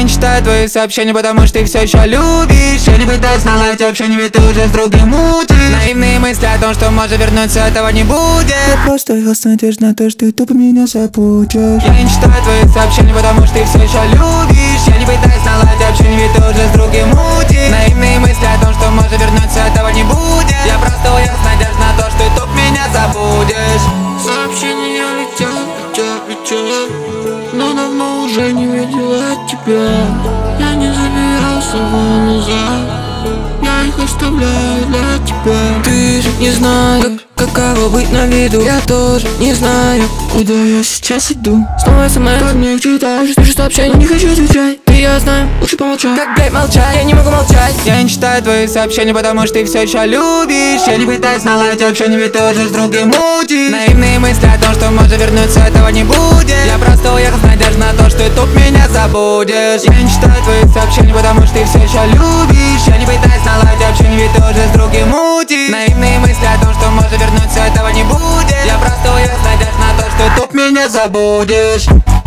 Я не читаю твои сообщения, потому что ты все еще любишь. Я не пытаюсь наладить общение, ведь ты уже с другим мутишь. Наивные мысли о том, что может вернуться, этого не будет. Я просто ехал с надеждой на то, что ты тупо меня забудешь. Я не читаю твои сообщения, потому что ты все еще любишь. Я не пытаюсь наладить общение, ведь ты уже с другим мутишь. Наивные мысли о том, что может вернуться, этого не будет. Я просто уехал с надеждой на то, что ты тупо меня забудешь. Сообщения летят, но давно уже не видела тебя. Я не забирал слова назад, я их оставляю для тебя. Ты же не знаешь, каково быть на виду. Я тоже не знаю, куда я сейчас иду. Снова смс, под них читаешь, пишешь сообщения, не хочу отвечать. Ты, я знаю, лучше помолчать. Как, блядь, молчать, я не могу молчать. Я не читаю твои сообщения, потому что ты все еще любишь. Я не пытаюсь наладить общение, ведь ты уже с другим мутишь. Наивные мысли о том, что может вернуться, этого не будет. Я просто уехал с надеждой на то, что ты тут меня забудешь. Я не читаю твои сообщения, потому что ты все еще любишь. Я не пытаюсь наладить общение, ведь ты уже с другим мутишь. Наивные мысли о том, что может вернуться, этого не будет. Я просто уехал с надеждой на то, что ты тут меня забудешь.